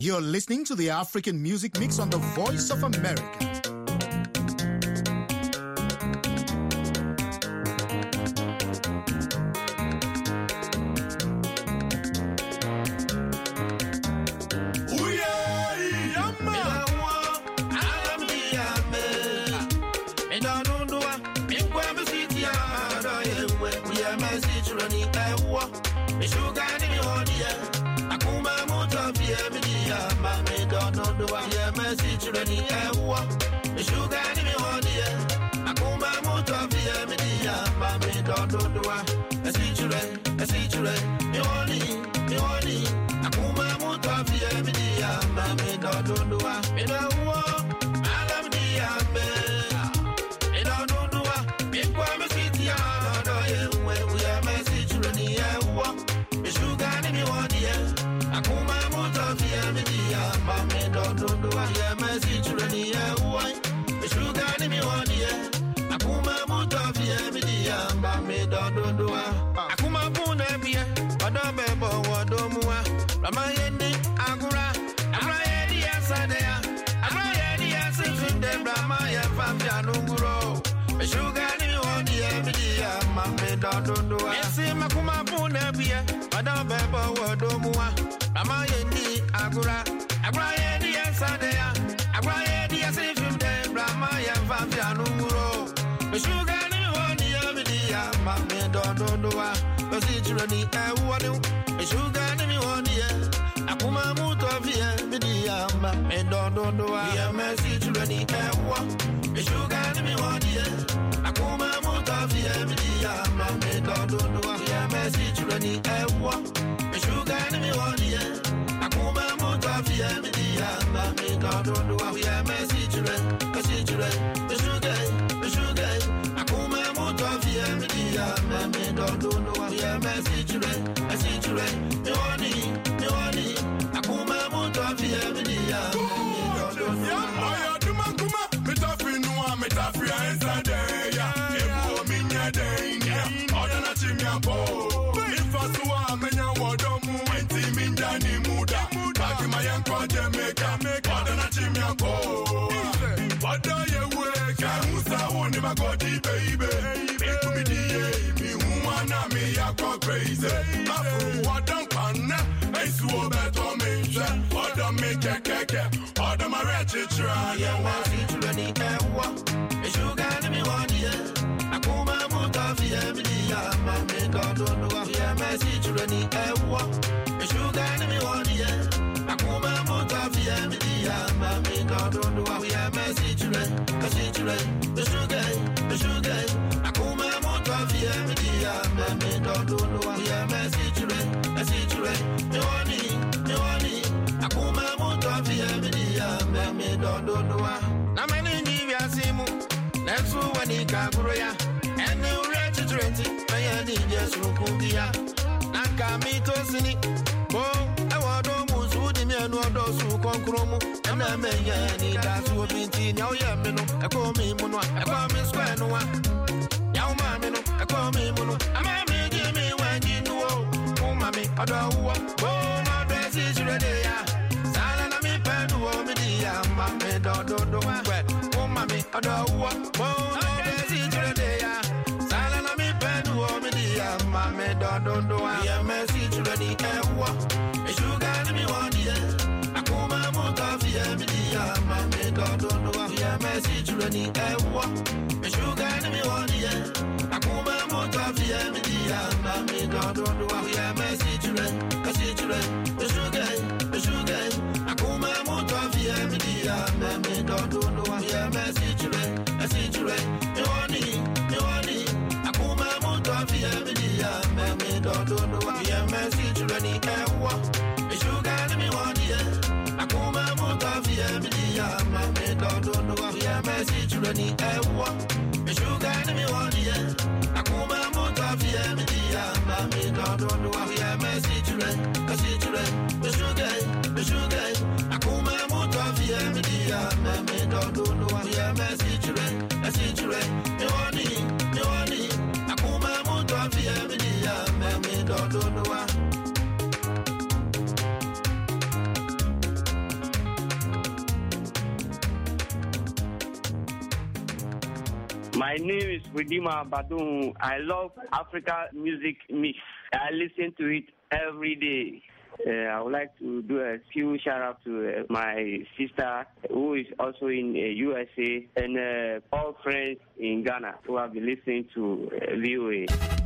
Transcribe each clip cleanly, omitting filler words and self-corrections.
You're listening to the African Music Mix on the Voice of America. My name is Redeemer Badun. I love Africa music mix. I listen to it every day. I would like to do a few shout out to my sister who is also in USA and all friends in Ghana who have been listening to VOA.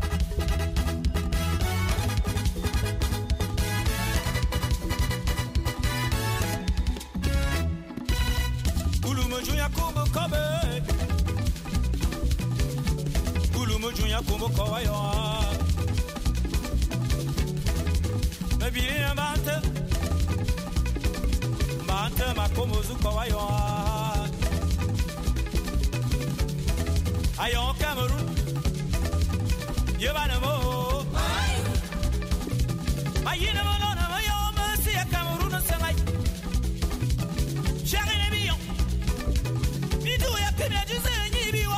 Junya kumbo kawayo Mabiri Bante makomo zu kawayo Ayo Cameroon Yebana mo Ayina mo na mo yo mercy Cameroon sangai Shari ne biyo Bidu ya kenya jise ni biwa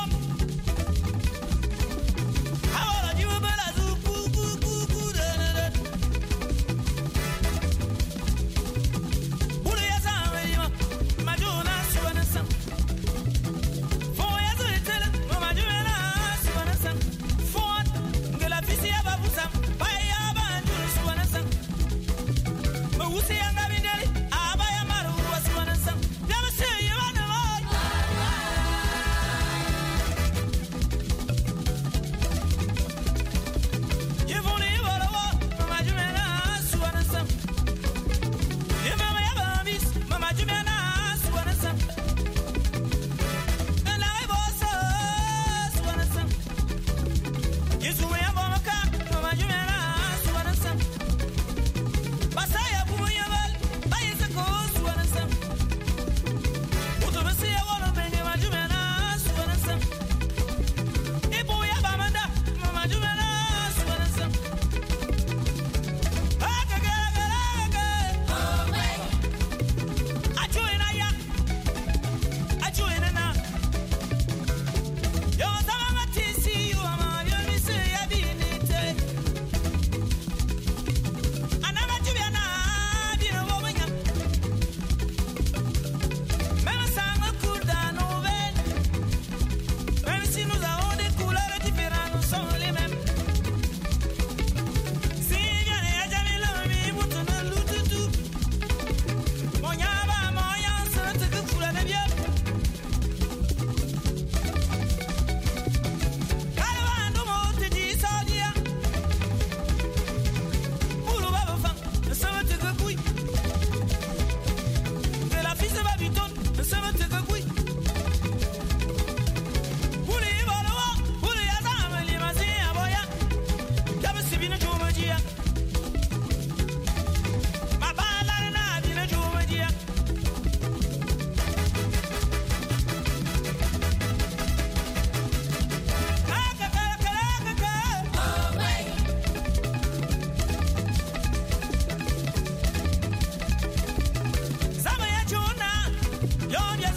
Yo,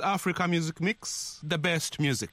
Africa Music Mix, the best music.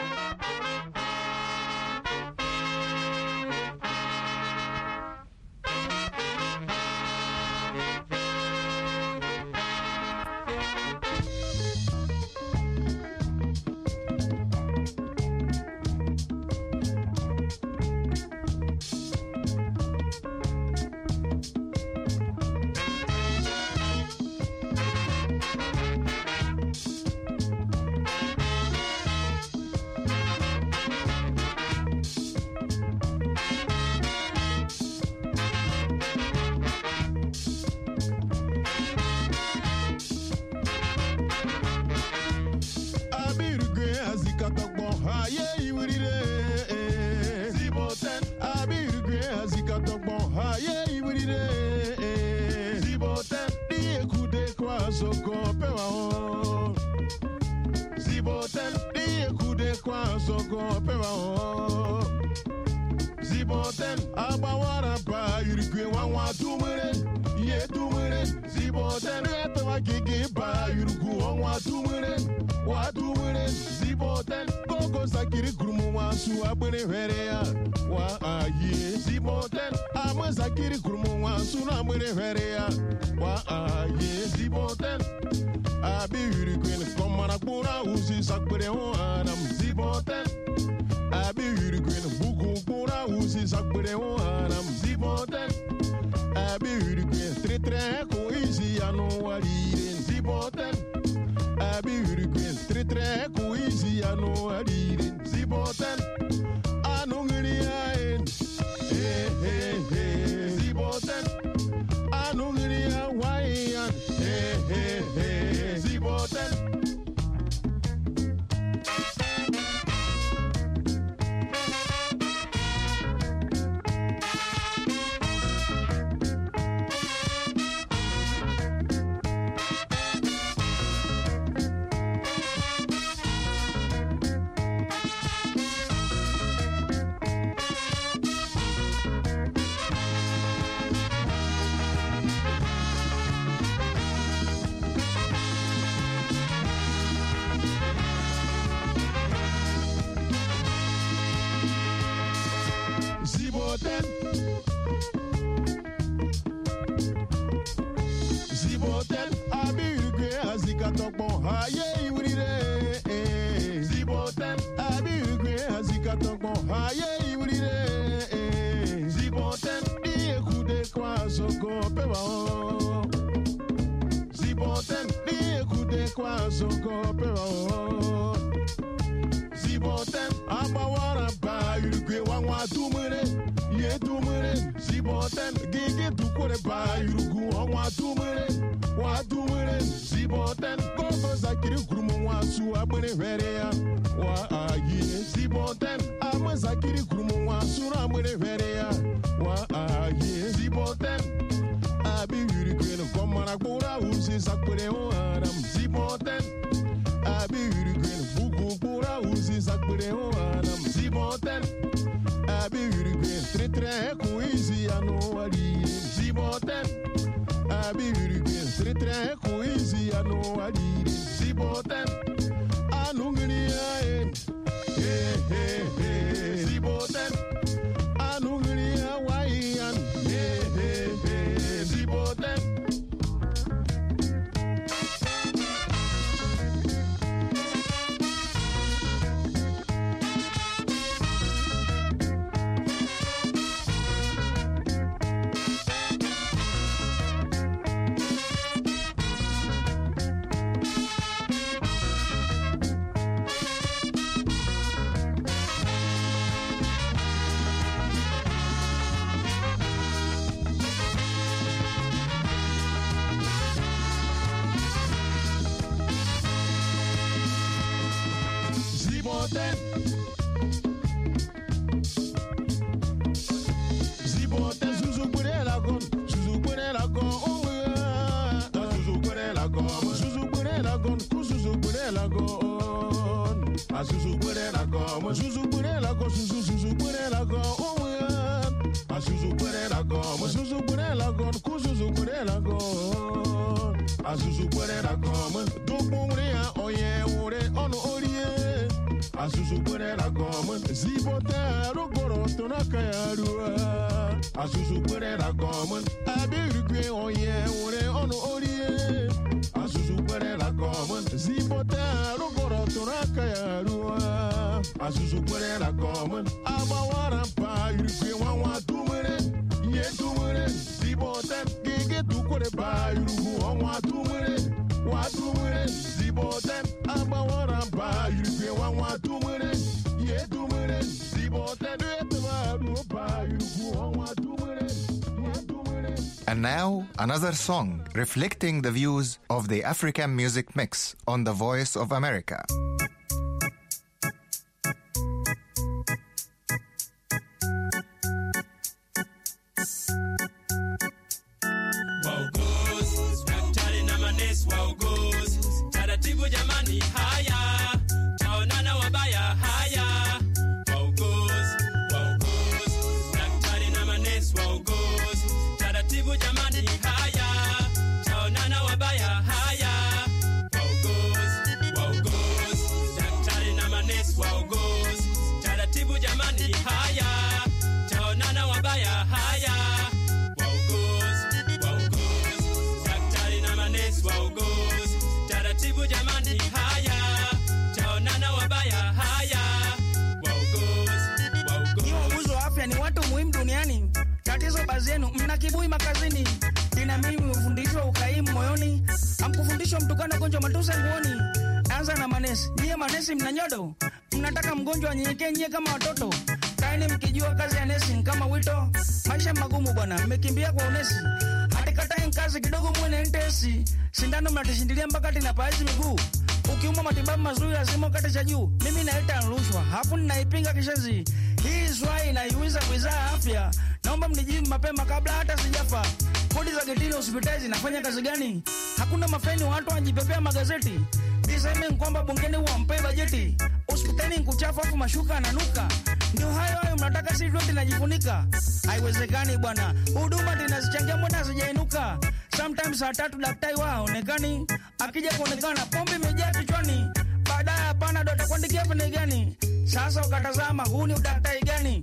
Ziboten abawara ba yurigwe wanwa tumure ye tumure Ziboten eto wakiki ba yurugu wanwa tumure wa tumure Ziboten gogo sakiri grumu wansu abene verea wa aye Ziboten ama sakiri grumu wansu na abene verea wa aye Ziboten abi yurigwe komara kuna usi sakbere wanam Ziboten abi yurigwe bugu kuna usi sakbere wanam Ziboten abi yurigwe tre ko isi anu walire Ziboten abi yurigwe tre ko isi anu walire Ziboten anu ngiri aen Ziboten anu ngiri awaian Ziboten Ziboten abirugwe azikatokbo haye iwurire Ziboten abirugwe azikatokbo haye iwurire Ziboten diekude kwa soko pewa Ziboten diekude kwa soko pewa Ziboten abawara ba yurugwe wanwa tumure ye tumure Ziboten gigi tukure ba yurugu wanwa tumure wa tumure Ziboten gogo zakiri grumu wansu abene verea wa aye Ziboten ama zakiri grumu wansu na abene verea wa aye Ziboten abi yurugwe komara kura usi sakure wanam Ziboten abi yurugwe bugu kura usi sakure wanam Ziboten abi yurigwe tre ko isi anu wali Ziboten abi yurigwe tre ko isi anu wali Ziboten anu ngini aen Ziboten anu ngini awaian Ziboten Ziboten Zuzu Burelagon Zuzu Burelagon Zuzu Burelagon Zuzu Burelagon Zuzu Burelagon Zuzu Burelagon Zuzu Burelagon Zuzu Burelagon Azuzu Burela Gom, Azuzu Burela Gom, Kuzuzu Burela Gom, Azuzu Burela Gom, Dubumria, Oye, Ore, On Orie, Azuzu Burela Gom, Zibote, Rogoro, Tonakayarua, Azuzu Burela Gom, Abirugwe, Oye, Ore, On Orie, Azuzu Burela Gom, Zibote, Rogoro, Tonakayarua, Azuzu Burela Gom, Abawara, Yurugwe, Wanwa, Ye tumure, zibote, gege tukore ba yurugu onwa tumure, zibote, abawara ba yurugu onwa tumure, ye tumure, zibote, ba yurugu onwa tumure, ye tumure. And now, another song reflecting the views of the African Music Mix on the Voice of America. Mna kibui makazini. Ina mimi ufundishwa ukaimu moyoni. Amkufundishwa mtukana gonjwa matusa nguoni. Anza na manesi. Nyie manesi mna nyodo. Mnataka mgonjwa nyenyekee nyie kama watoto. Kaeni mkijua kazi ya nesi kama wito. Maisha magumu bwana. Mmekimbia kwa unesi. Hadi katai kazi kidogo mwene ntesi. Sindano mnatishindilia mpaka tina paezi miguu. Ukiumwa matibabu mazuri lazima kati cha juu. Mimi naita rushwa. Hafu ninaipinga kishazi. Hii swai inaiuiza wizara afya. Naomba mnijibu mapema kabla hata sijafa. Kodi za getini hospitali zinafanya kazi gani? Hakuna mafeni, watu wanajipepea magazeti. Niseme kwamba bungeni wampe bajeti. Hospitali nkuchafu afu mashuka ananuka. Ndio hayo mnataka sisi wote najifunika. Haiwezekani bwana. Huduma tunazichangia mbona hazijainuka? Sometimes saa 3 daktari waonekani. Akija kuonekana pombe imejaa kichwani. Baadaye hapana ndo atakuandikia pene gani? Sasa ukatazama huu ni udaktari gani?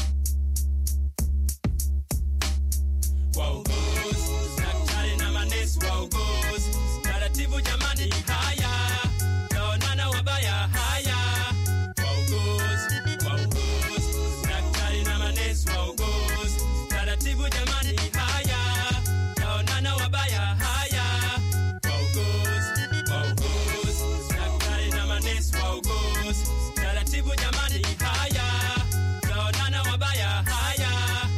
Wauguzi, daktari na manesi wauguzi, taratibu jamani haya, taonana wabaya haya. Wauguzi, daktari na manesi wauguzi, taratibu jamani haya, taonana wabaya haya. Wauguzi, daktari na manesi wauguzi, taratibu jamani haya, taonana wabaya haya.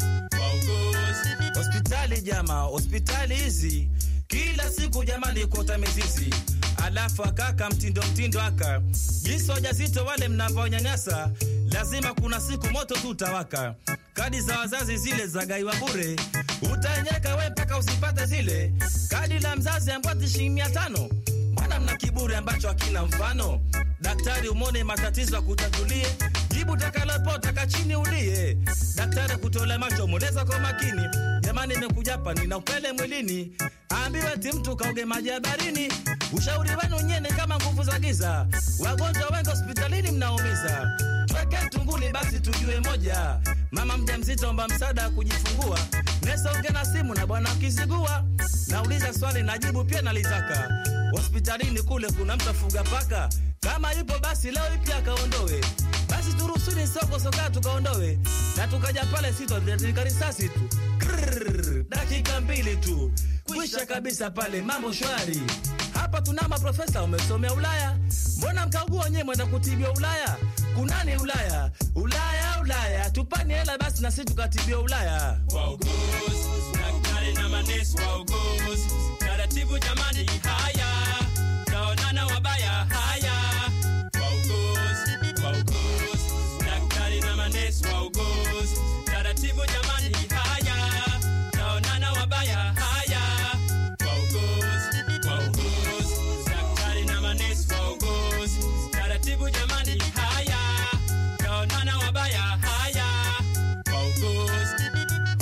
Hospitali jama, hospitali hizi kila siku jamani kota mizizi. Alafu akaka mtindo aka jinsi wajazito wale mnavonyanyasa, lazima kuna siku moto tutawaka. Kadi za wazazi zile za gaiwa bure, utanyeka we mpaka usipate zile. Kadi la mzazi ambati $500. Mbona mna kiburi ambacho hakina mfano? Daktari umone matatizo ya kutatulie, jibu takalopota kachini ulie. Daktari kutola macho muleza kwa makini, jamani nimekuja hapa nina upele mwilini. Ambiwe eti mtu kaoge maji ya baharini. Ushauri wenu nyene kama nguvu za giza, wagonjwa wengi hospitalini mnaumiza. Tuweke tunguli basi tujue moja, mama mjamzito omba msaada kujifungua. Nesa ongea na simu na bwana kizigua, nauliza swali najibu pia nalitaka. Hospitalini kule kuna mtafuga paka, kama yupo basi leo ipi akaondoe. Basi turusuni soko soka tukaondoe, na tukaja pale sito ndio risasi tu. Dakika 2 tu kwisha kabisa pale, mambo shwari. Hapa tuna maprofesa wamesomea Ulaya, mbona mkaugua wenyewe mwenda kutibia Ulaya? Kunani Ulaya? Ulaya tupani hela basi na sisi tukatibia Ulaya. Wauguzi, daktari na manesi wauguzi, taratibu jamani haya, taonana wabaya haya. Wauguzi, daktari na manesi wauguzi, taratibu jamani haya, taonana wabaya haya. Wauguzi, daktari na manesi wauguzi, taratibu jamani haya, taonana wabaya haya. Wauguzi,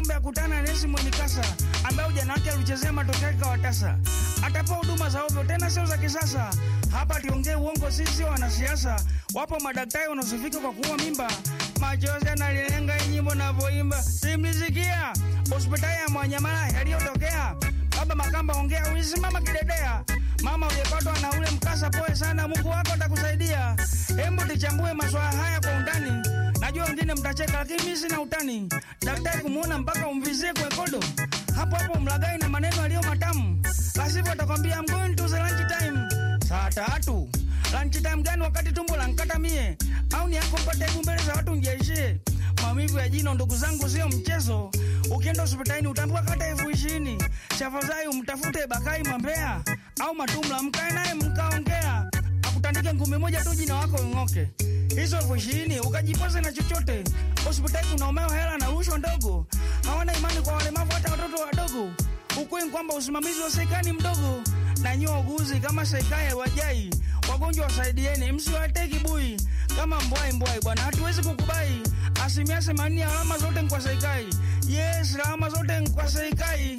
Njombe akutana Nesi Mwenikasa ambaye ujana wake alichezea matokeo kwa tasa. Atapewa huduma za ovyo tena sio za kisasa. Hapa tiongee uongo, sisi wanasiasa. Wapo madaktari wanaosifika kwa kuua mimba. Machozi yanalilenga nyimbo na voimba. Simlisikia hospitali ya Mwanyamala yaliyotokea. Baba Makamba ongea wizi mama kidedea. Mama uliyepatwa na ule mkasa poe sana, Mungu wako atakusaidia. Hebu tuchambue maswala haya kwa undani. Najua wengine mtacheka lakini mimi sina utani. Daktari kumuona mpaka umvizie kwa kodo. Hapo hapo mlagai na maneno aliyo matamu. Lasivyo atakwambia I'm going to the lunch time. Saa 3. Lunch time gani wakati tumbo lankata mie? Au ni yako mpate mbele za watu njeishie? Maumivu ya jino ndugu zangu sio mchezo. Ukienda hospitalini utambua kata 20,000. Chafadhali umtafute Bakai Mambea au Matumla mkae naye mkaongea. Akutandike ngumi moja tu jina wako ngoke. Hizo 20,000 ukajipoze na chochote. Hospitali kuna umeo hela na rushwa ndogo. Hawana imani kwa walemavu hata watoto wadogo. Ukweli kwamba usimamizi wa serikali mdogo. Na nyua uguzi kama serikali wajai. Wagonjwa wasaidieni msiwate kibui. Kama mbwai bwana hatuwezi kukubai. 80% ya alama zote kwa serikali. Yes, alama zote kwa serikali.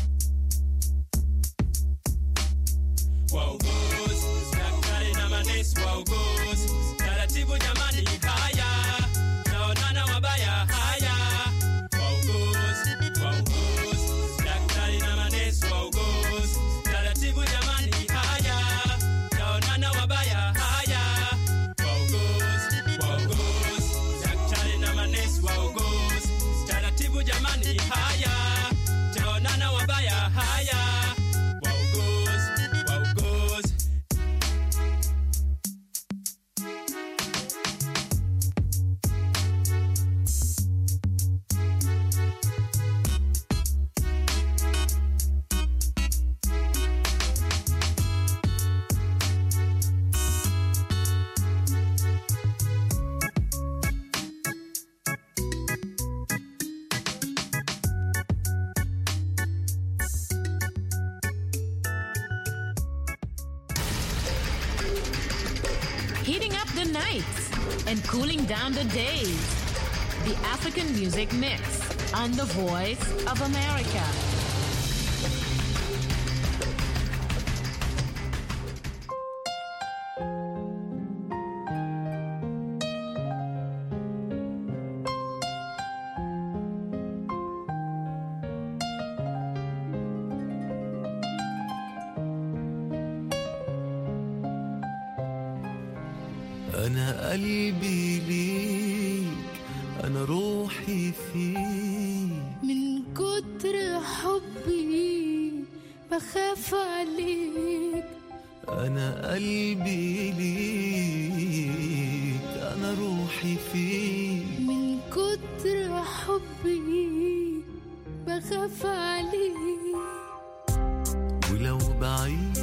Wauguzi, daktari na manesi wauguzi. Taratibu jamani haya. Naonana wabaya haya. Wauguzi, daktari na manesi wauguzi. Taratibu jamani haya. Naonana wabaya haya. Wauguzi, daktari na manesi wauguzi. Taratibu jamani haya. Naonana wabaya haya. Heating up the nights and cooling down the days. The African Music Mix on The Voice of America. أنا قلبي ليك، أنا روحي فيك، من كتر حبي بخاف عليك. أنا قلبي ليك، أنا روحي فيك، من كتر حبي بخاف عليك. ولو بعيد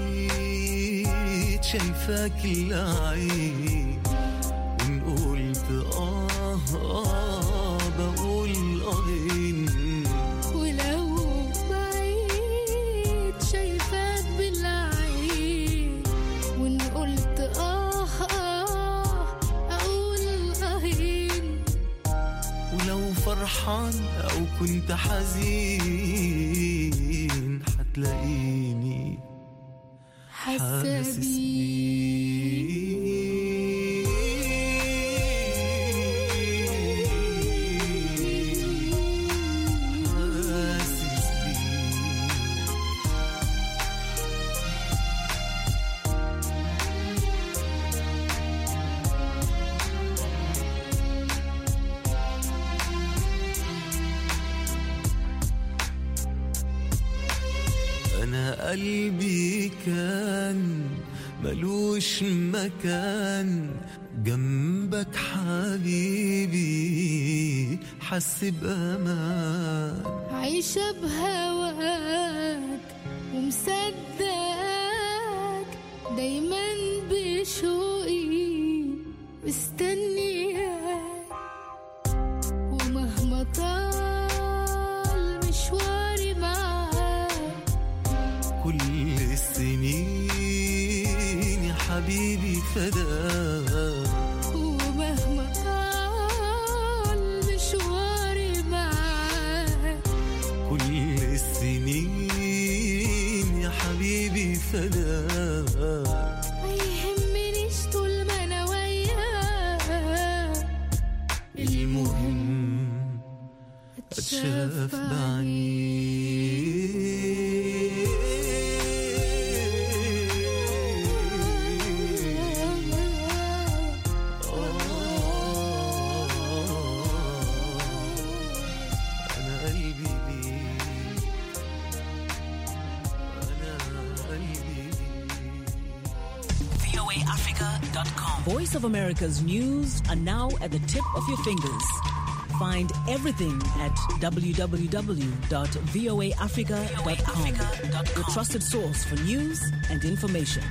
شايفاك العين، وإن قلت بقول إن، ولو بعيد شايفاك بالعين، وإن قلت أقول إن، ولو فرحان أو كنت حزين حتلاقيني حاسس أنا قلبي كان ملوش مكان جنبك حبيبي، حس بأمان، عايشة بهواك ومصدقك دايما بشوقي مستنياك. ومهما طال مشواري معاك كل السنين يا حبيبي فداك. ومهما طال مشواري معاك فداك ما يهمنيش طول ما انا وياك المهم اتشاف Voice of America's news are now at the tip of your fingers. Find everything at www.voaafrica.com, your trusted source for news and information.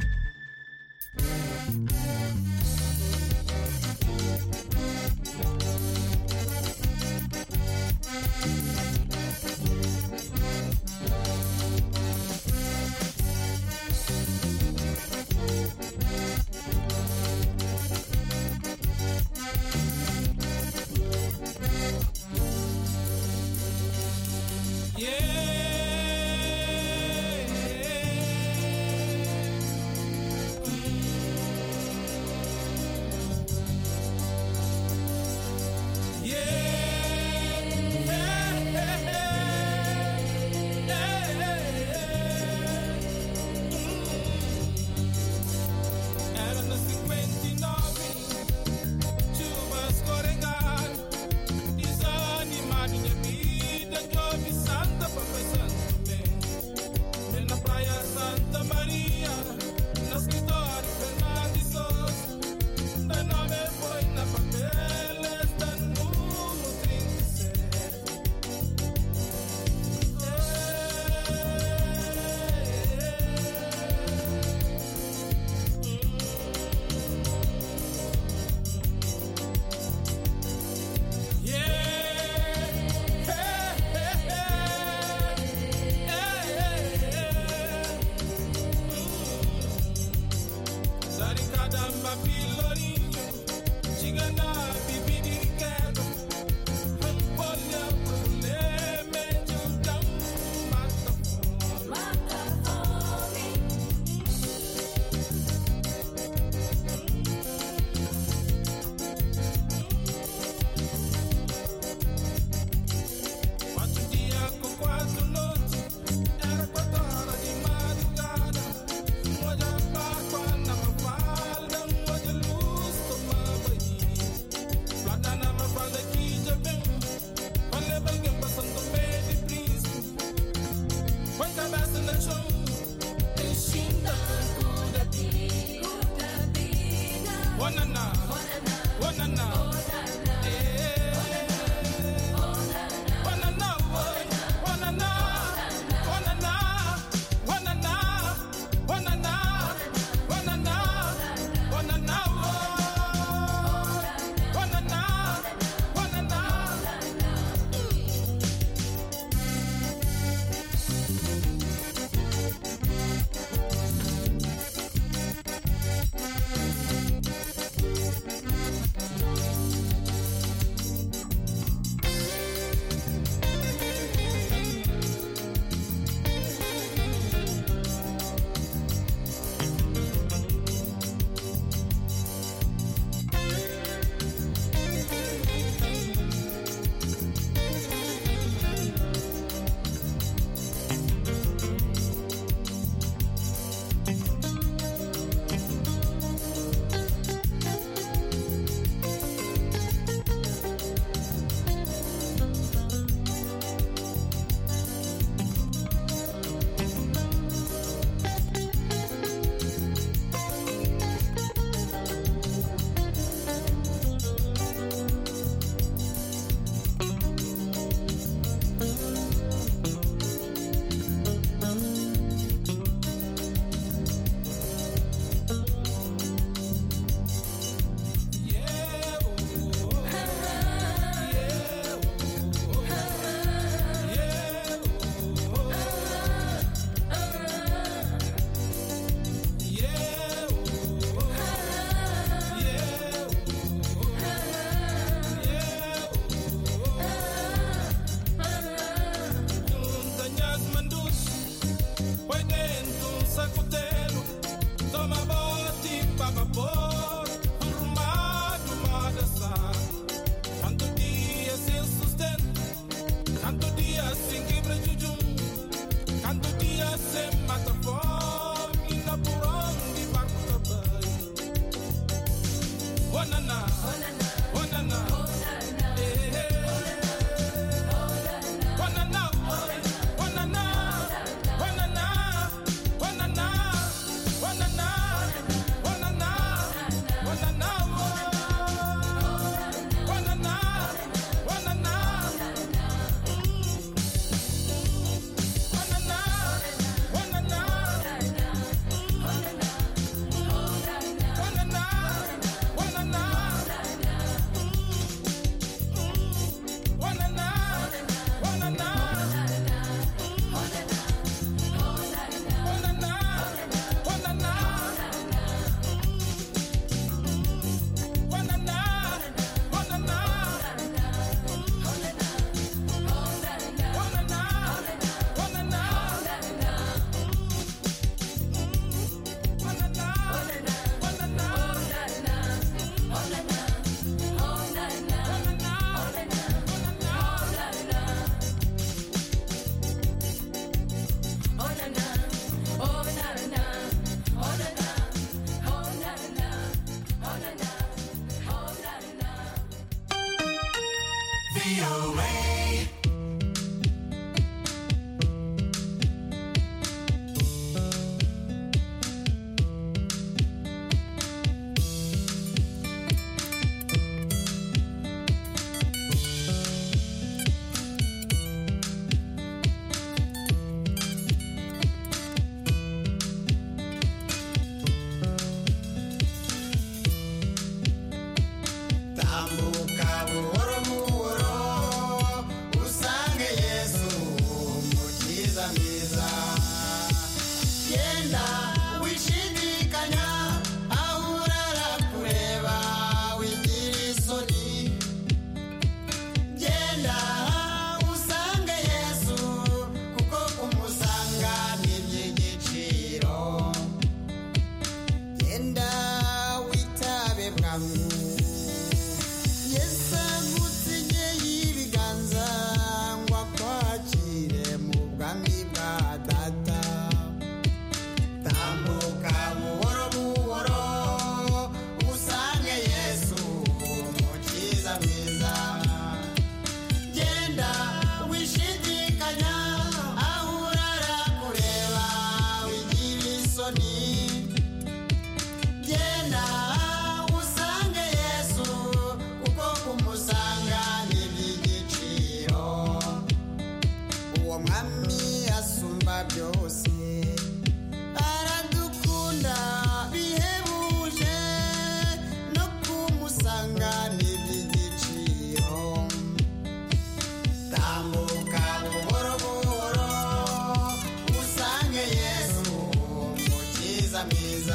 mwiza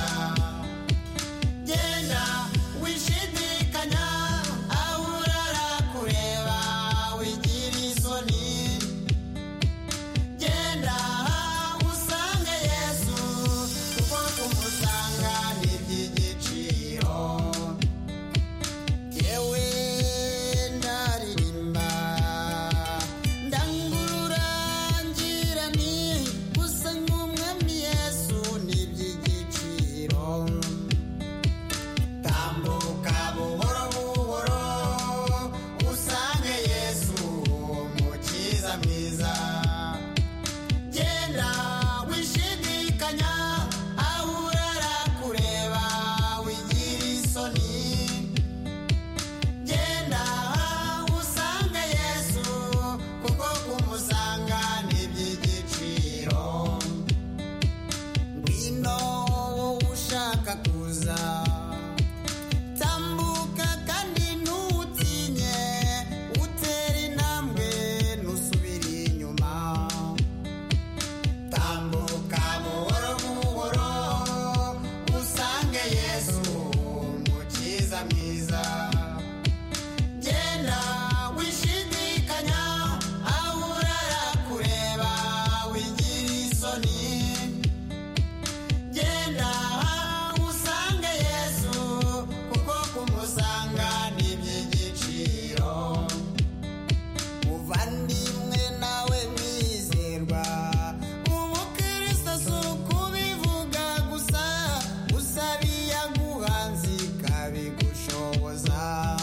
genda wishidikanya aho urara kureba wigira isoni genda usange Yesu kuko kumusanga ni iby'igiciro yewe ndaririmba ndangurura ngira ni gusanga umwami Yesu ni iby'igiciro tambuka buhoro buhoro usange Yesu umukiza mwiza genda wishidikanya aho urara kureba wigira isoni genda usange Yesu kuko kumusanga ni iby'igiciro ngwino ushaka kuza tambuka kandi ntutinye utera intambwe ntusubire inyuma tambuka buhoro buhoro usange Yesu umukiza mwiza genda wishidikanya aho urara kureba wigira isoni genda usange Yesu kuko kumusanga ni iby'igiciro muvandimwe nawe mwizerwa umukristo si ukubivuga gusa usabiye aguhanze ikabigushoboza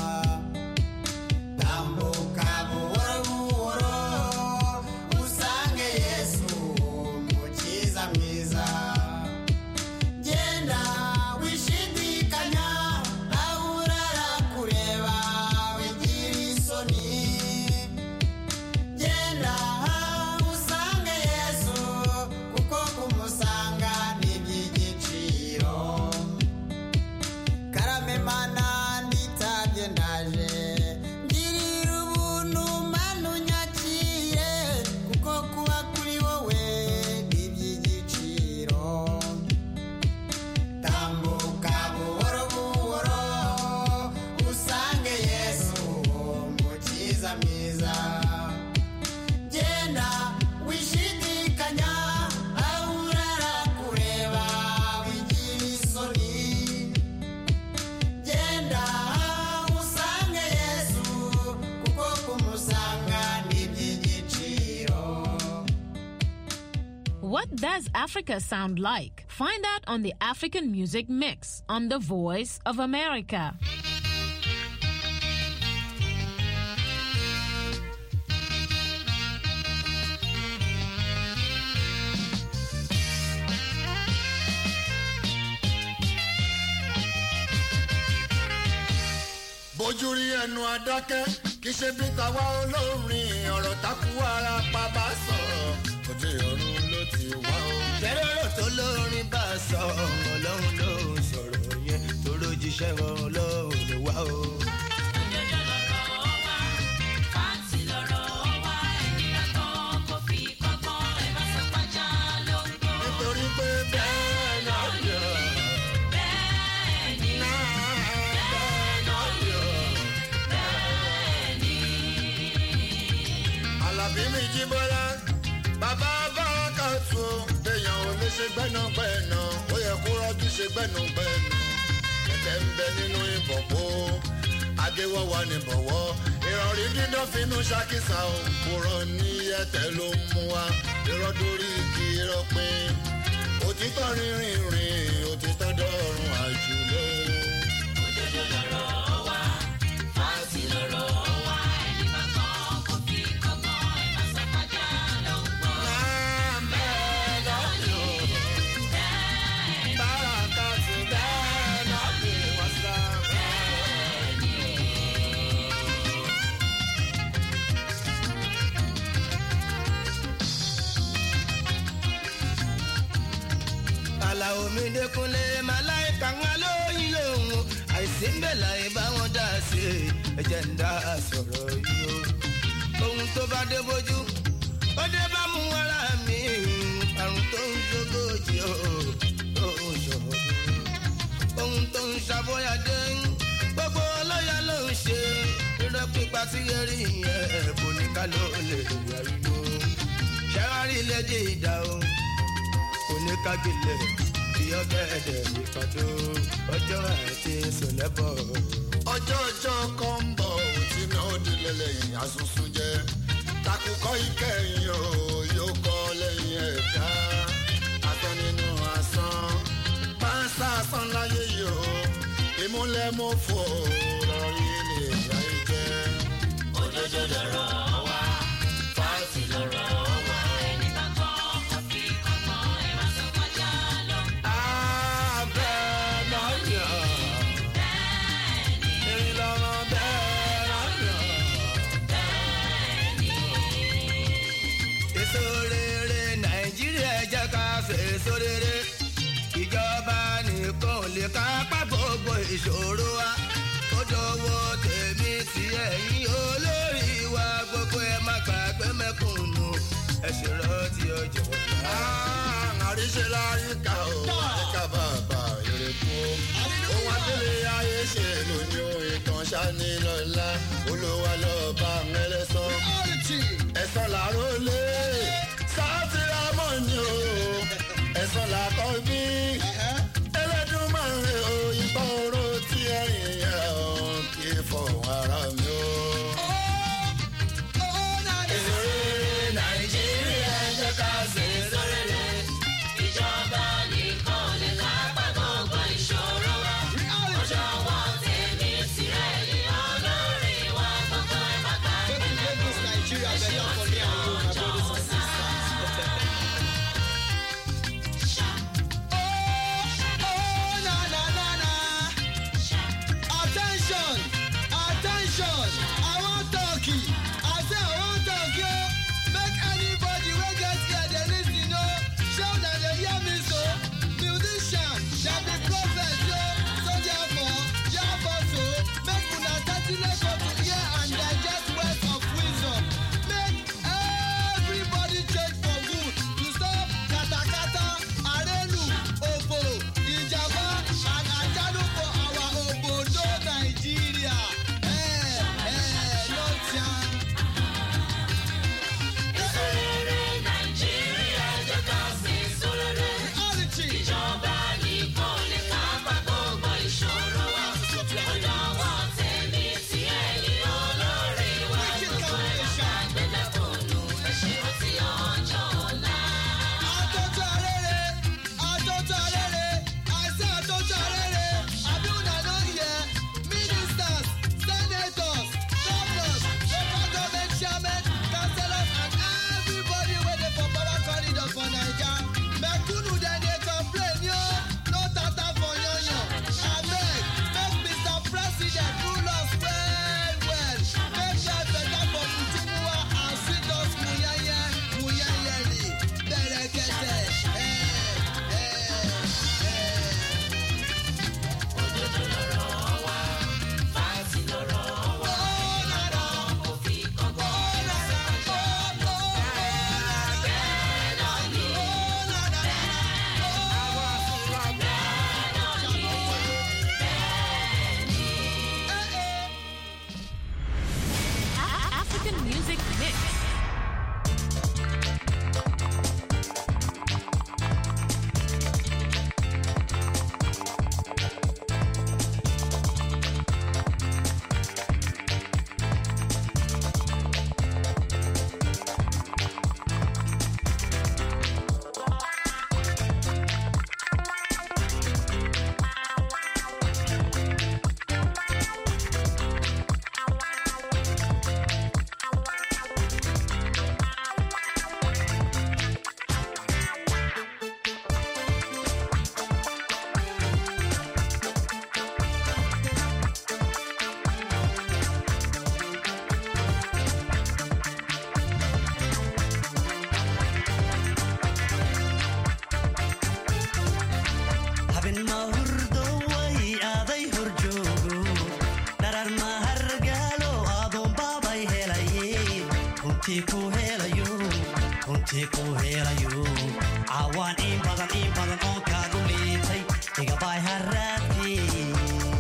tambuka buhoro buhoro usange Yesu umukiza mwiza genda wishidikanya aho urara kureba wigira isoni genda usange Yesu kuko kumusanga ni iby'igiciro karame mana nditabye ndaje ngirira ubuntu mana unyakire kuko kuba kuri wowe ni iby'igiciro tambuka buhoro buhoro usange Yesu umukiza mwiza genda wishidikanya aho urara kureba wigira isoni genda usange Yesu kuko kumusanga ni iby'igiciro. What does Africa sound like? Find out on the African Music Mix on The Voice of America. bójúrí ẹnu adákẹ́ kì í ṣe bí tàwa olórin ọ̀rọ̀ takú ara pa bá sọ̀rọ̀ òde ọ̀run ló ti wá o. jẹ́rọ̀rọ̀ tó lórin bá sọ ọlọ́run ló ń sọ̀rọ̀ yẹn tó ló jíṣẹ́ ọlọ́run ló wá o. nítorí pé bẹ́ẹ̀ náà yọ. Àlàbí mi jí bọ́lá bàbá bá kàtó èèyàn ò lè ṣe gbẹ́nàgbẹ́nà ó yẹ kó rọ́jú ṣe gbẹ́nàgbẹ́nà kẹ̀kẹ́ ń bẹ nínú ìbọ̀bọ̀ agéwọ́ wà ní bọ̀wọ́ ìrọ̀rí dídán finú ṣàkísà ò kúrọ̀ ní ẹ̀tẹ̀ ló ń mú wa irọ́ dórí igi irọ́ pín òtítọ́ rìnrìn rìn òtítọ́ dọ́rùn àjùlọ. òjòjò lọ́rọ̀ wa fásitì lọ́rọ̀ wa ẹni bá kọ́ kó fi kọ́kọ́ ẹ̀ má sọ fàjà ló ń gbọ́. bẹ́ẹ̀ lọ́yọ̀ bẹ́ẹ̀ báràkà tún bẹ́ẹ̀ lọ́yọ̀ wá sá. Àlàó mi dẹ́kunlé màláìka ń lóyún lòun àìsí ń bẹ̀ láì bá wọn dá sí ẹ̀jẹ̀ ń dá sọ̀rọ̀ yìí o. ohun tó bá dé bójú ó dé bá mú wàrà mi àrùn tó ń jogójì o tó ń ṣọ̀rọ̀ ṣàfọyàdé gbogbo ọlọ́yà ló ń ṣe irọ́ pípa tí eré yẹn kò ní ká ló lè yẹrí ló ṣẹ́wárí lédè ìdá o kò ní ká gbilẹ̀ bí ọ̀gẹ̀dẹ̀ ìpàdé ọjọ́ àti sọ̀lẹ́bọ̀. ọjọ́ kan ń bọ̀ tí náà ó di lẹ́lẹ́yìn àsunsun jẹ́ takùkọ ìkẹyìn o yóò kọ́ lẹ́yìn ẹ̀dá asán nínú asán pàṣẹ asán láyé yìí o ìmúlẹ̀ mo fò lórí ilé ìyá yìí jẹ́. òjòjò lọ̀rọ̀ wá fáìtì lọ̀rọ̀ wá ẹni bá kọ́ kọfí kọ́kọ́ ẹ má sọ kọjá lọ. abẹ́ lọ́yọ̀ èyí lọ́mọ bẹ́ẹ̀ lọ́yọ̀. èso rere nàìjíríà jẹ́ ká fèsò rere ìjọba nìkan ò lè kápá gbogbo ìṣòro wa ó dọwọ́ tèmi sí ẹ̀yìn olórí wa gbogbo ẹ má gbàgbé mẹ́kùnù ẹ ṣe rántí ọjọ́ ọ̀la. àríṣe láyìíká o àríkà bàbá ìrèkú ohun adélé ayé ṣe lóní ohun ìtàn ṣáni lọ́la olówó lọ́ba mẹ́lẹ́sán ẹ̀sán làárọ̀ lé sáàtì rámọ̀ ni o ẹ̀sán làkọ́ bí ẹlẹ́dùn máa ń rè o ìgbà oró tí ẹ̀yìn yẹn o kì í fọ̀hún ara mi o. nàìjíríà jẹ́ ká fèsò rere ìjọba nìkan ò lè kápá gbogbo ìṣòro wa ọjọ́ wọn tèmi sí ẹ̀yìn olórí wa gbogbo ẹ̀ má gbàgbé mẹ́kùnù ẹ ṣe rántí ọjọ́ ọ̀la. Attention! I want talkie. I say I want talkie. Make anybody wey get scared dey listen o. Shout na dey hear me so. Musician, dem be prophet yo. So therefore so, make una tatile go to hear and digest words of wisdom. Make everybody change for good to stop katakata, arelu, ofo, ìjàmbá and àjálù for our obodo Nigeria. nàìjíríà jẹ́ ká fèsò rere ìjọba nìkan ò lè kápá gbogbo ìṣòro wa ọjọ́ wọn tèmi sí ẹ̀yìn olórí wa gbogbo ẹ̀ má gbàgbé mẹ́kùnù ẹ ṣe rántí ọjọ́ ọ̀la. Àtọ́tọ́ arére, àìsí àtọ́tọ́ arére, àbí una no hear ministers, senators, governors, local government chairmen, councillors and everybody wey dey for power corridor for Naija. Mekunu dem dey complain yo, no tata for yanyan. Abeg, make Mr. President rule us well well. Make life better for Mutubuwa and sweet us muyayeli. Bẹ̀rẹ̀kẹ̀tẹ̀. òjòjò lọ̀rọ̀ wá fáìtì lọ̀rọ̀ wá ẹni bá kọ́ kọfí kọ́kọ́ ẹ má sọ kọjá lọ. African Music Mix. runtii ku helayo cawaan in badan oo kaagu liitay igabay haraadkii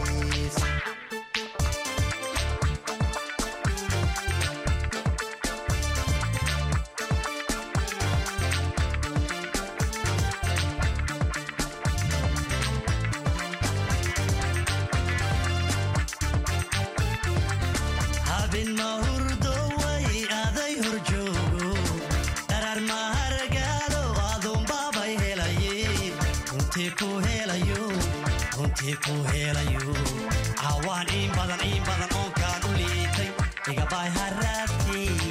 runtii ku helayo awaan in badan oo kaan u liitay iga bay haraabtii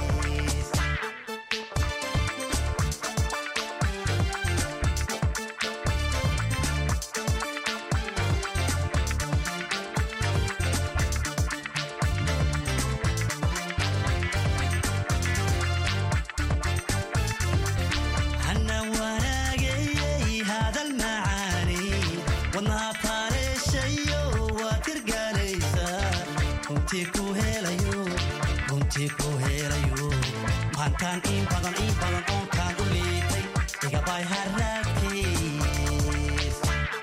Mantan in badan oo kaan u liitay iga bay haraabtiis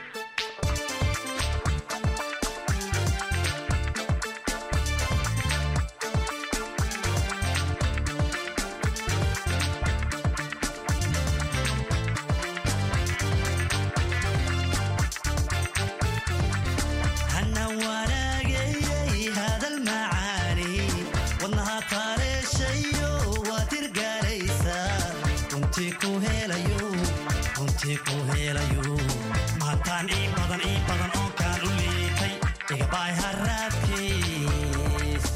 hana wanaagayay hadal macaani wadnaha taaleeshayo ku helayo maantaan in badan oo kaan u liitay iga bay haraabtiis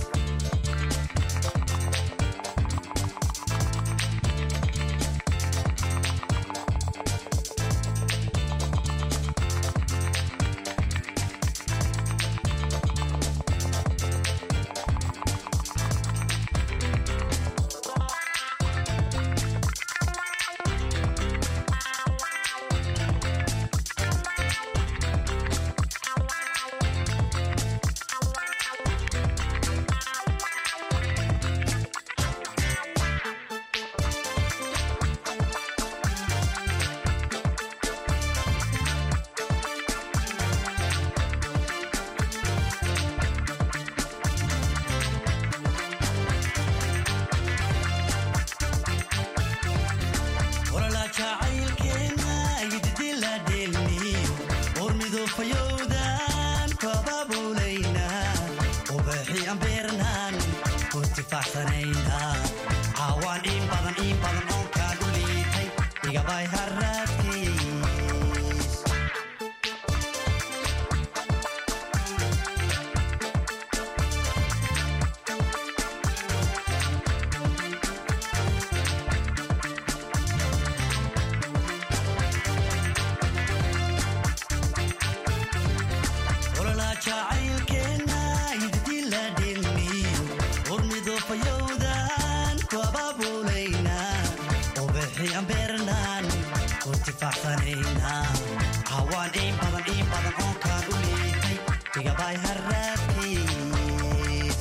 awaan in badan oo kaan u liitay iga bay haraabtiis ololaa jacaylkeena idila dhelniyo urmido fayowdan ku abaabulayna ubixi aan beernaan ku tifaaxsanayna awaan in badan oo kaan u liitay iga bay haraabtiis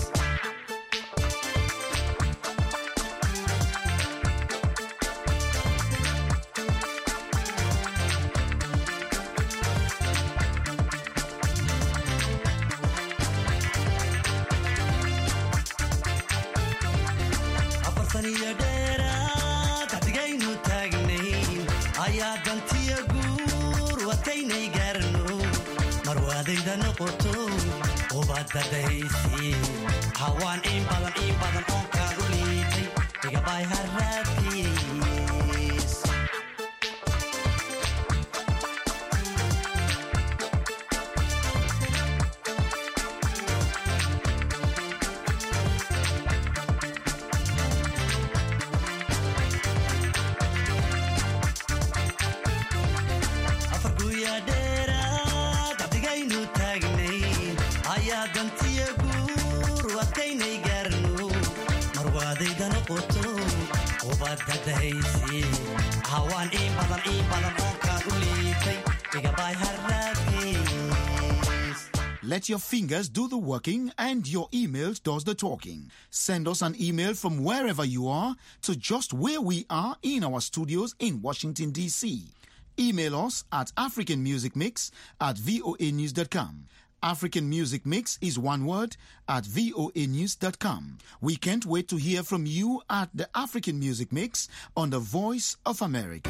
afartaniyo dheeraad hadigaynu taagnayn ayaa dantiya guur wadkaynay gaarno marwaadayda noqoto ubadda dhahaysi awaan in badan oo kaan u liitay iga bay haraabtiis dantiya guur wadkaynay gaarno marwaadayda noqoto ubadda dhahaysi awaan in badan oo kaan u liitay iga bay haraabtiis Let your fingers do the working and your emails does the talking. Send us an email from wherever you are to just where we are in our studios in Washington, D.C. Email us at africanmusicmix@voanews.com. African Music Mix is one word at voanews.com. We can't wait to hear from you at the African Music Mix on the Voice of America.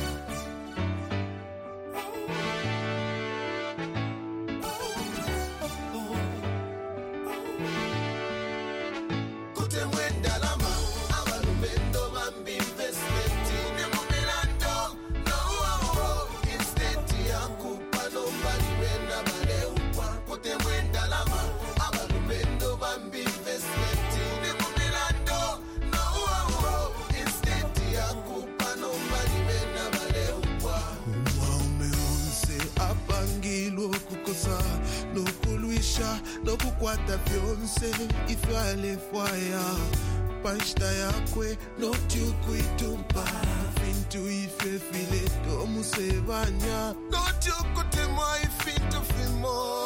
Nobody nokuluisha nokukwata vyonse ifale fwaya pashta yakwe notyukuitumpa fintu ife file tomusebanya notyukutema ifintu fimo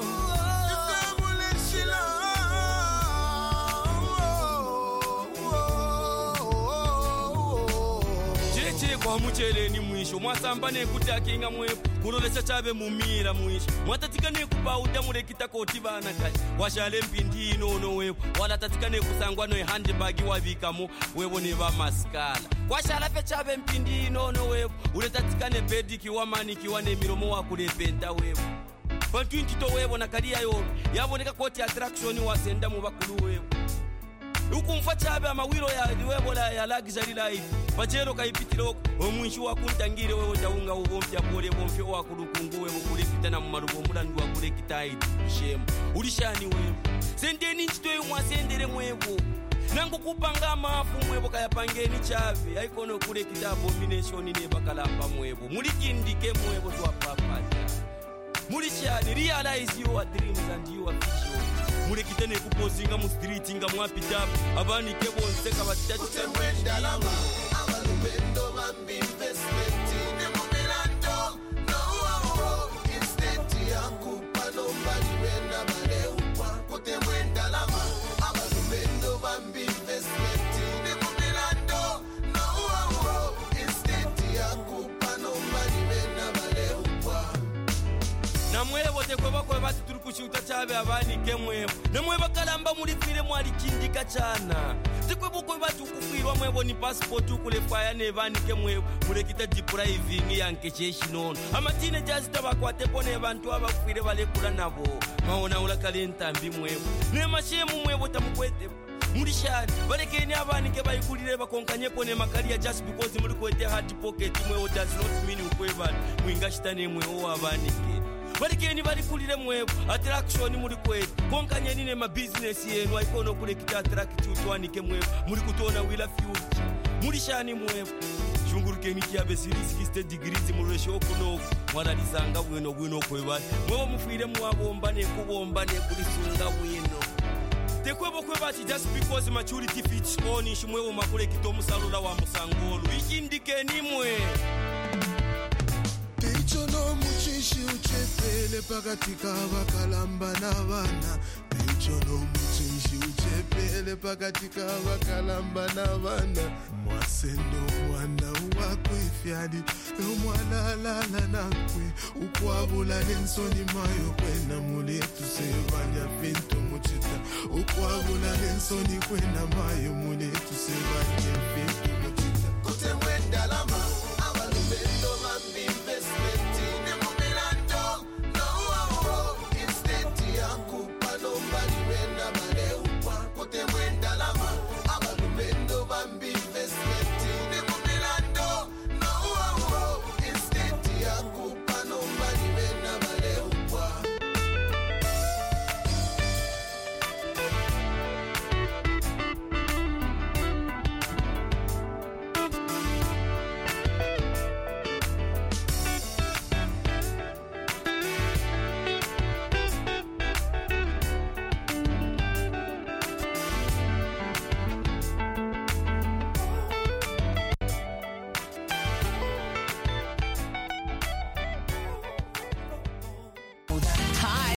kwa muchele ni mwisho mwasamba nekutakinga mwepo kulolesa chabe mumira mwisho mwatatika nekupauta murekita koti bana kati washale mpindi inono wepo wala tatika nekusangwa no handbag wavikamo wepo ne ba maskala washala pe chabe mpindi inono wepo uletatika ne bediki wa maniki wa ne miromo wa kulepenta wepo bantu intito wepo na kalia yo yaboneka koti attraction wasenda mu bakulu wepo ukumfa chabe amawiro ya webola ya luxury life pachero kaipitiroko omwishi wakuntangire wewe taunga ubompya pole bomfyo wakulukungu wewe kulekita na marubo mulandu wakulekita shame ulishani wewe sendeni ntitoyo mwasendere mwevo nangu kupanga mafu mwevo kayapangeni chabe aikono kulekita abomination ne bakalamba mwevo mulikindike mwevo twapapata mulishani realize your dreams and your vision murekite ne kupozinga mu street nga mwapita abani kebonse kabatatu temwenda lama abalubendo bambi investment ne mumelando no instead ya kupano bali wenda baleupa kutemwenda lama abalubendo bambi investment ne mumelando no instead ya kupano bali wenda baleupa namwebo tekwe bakwe bati turukushuta chabe abani kemwebo namwe bakalamba muri fire mwali kindika cyana tekwe bukwe bati ukufirwa mwebo ni passport ukule fire ne bani kemwebo murekita depriving yanke cheshinono amatine jazi tabakwate pone bantu abakufire balekula nabo maona ulakale ntambi mwebo ne mashemu mwebo tamukwete mulishani balekeni abani ke bayikulire bakonkanye pone makalia just because muri kwete hard pocket mwebo does not mean ukweba mwinga shitane mwebo abani ke balikeni balikulire mwepo attraction muri kwete konkanye nine ma business yenu aikono kulekita attract utwanike mwepo muri kutona wila future muri shani mwepo shungurukeni kiabe 60 degrees muresho kuno mwaralizanga bwino kweba mwepo mufire mwabomba ne kubomba ne kulisunga bwino tekwebo kwebati just because maturity fits on ishimwepo makulekita omusalula wa musangolo ikindikeni mwe Pichono muchishi uchepele pakatika bakalamba nabana Pichono muchishi uchepele pakatika bakalamba nabana Mwasendo mwana wakwifyadi Mwalala nakwe ukwabula nensoni mayo kwena muletu sebanya finto muchita Ukwabula nensoni kwena mayo muletu sebanya finto